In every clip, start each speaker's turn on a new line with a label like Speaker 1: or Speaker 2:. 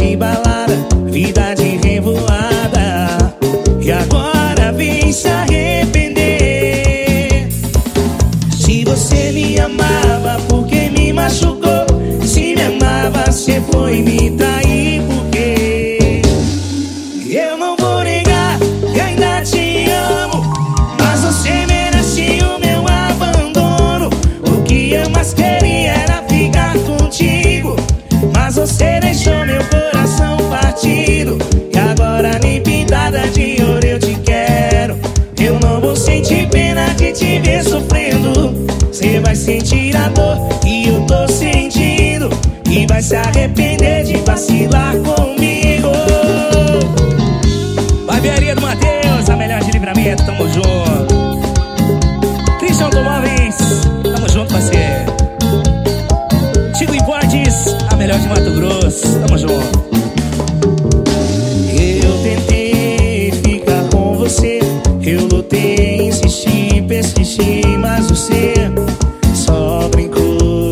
Speaker 1: de balada, vida de revoada. E agora vem se arrepender. Se você me amava, por que me machucou? Se me amava, você foi me trair, por quê? Eu não vou negar que ainda te amo, mas você merece o meu abandono. O que eu mais queria era ficar contigo, mas você deixou meu coração partido. E agora nem pintada de ouro eu te quero. Eu não vou sentir pena de te ver sofrendo. Você vai sentir a dor que eu tô sentindo e vai se arrepender de vacilar comigo. Barbearia do Matheus, a melhor de Livramento, tamo junto. Christian Automóveis, tamo junto, parceiro. Tigo Importes, a melhor de Mato Grosso, tamo junto. Eu tentei ficar com você, eu lutei, insisti, persisti, mas você só brincou.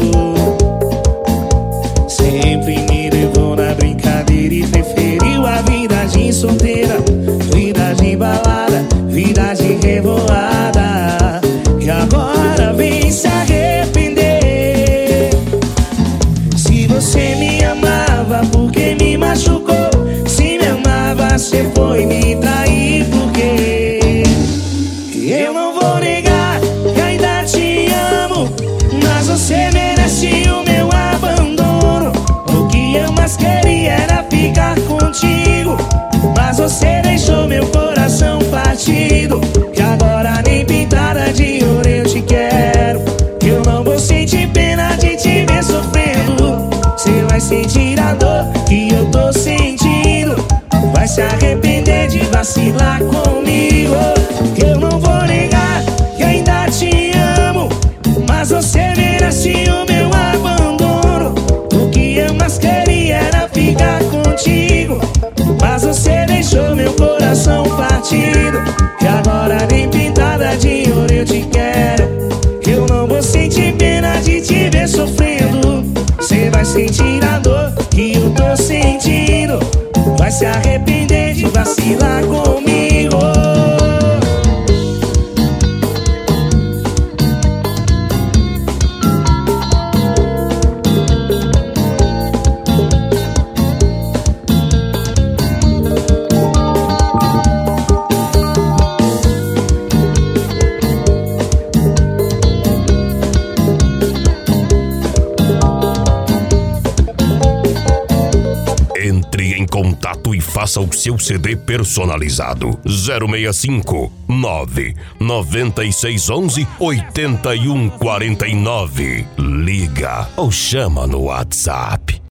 Speaker 1: Sempre me levou na brincadeira e preferiu a vida de solteira, vida de balada, vida de revoada. E agora vem se arrepender. Se você me amava, por que me machucou? Se me amava, você foi me trair, por quê? Eu não vou negar que ainda te amo, mas você merece o meu abandono. O que eu mais queria era ficar contigo, mas você deixou meu coração partido. E agora nem pintada de ouro eu te quero. Eu não vou sentir pena de te ver sofrendo. Você vai sentir a dor que eu tô sentindo, vai se arrepender de vacilar comigo. Eu não vou negar que ainda te amo, mas você merece o meu abandono. O que eu mais queria era ficar contigo, mas você deixou meu coração partido. E agora nem pintada de ouro eu te quero. Eu não vou sentir pena de te ver sofrendo. Você vai sentir a dor que eu tô sentindo, vai se arrepender de vacilar comigo.
Speaker 2: Entre em contato e faça o seu CD personalizado. 065 99611 8149. Liga ou chama no WhatsApp.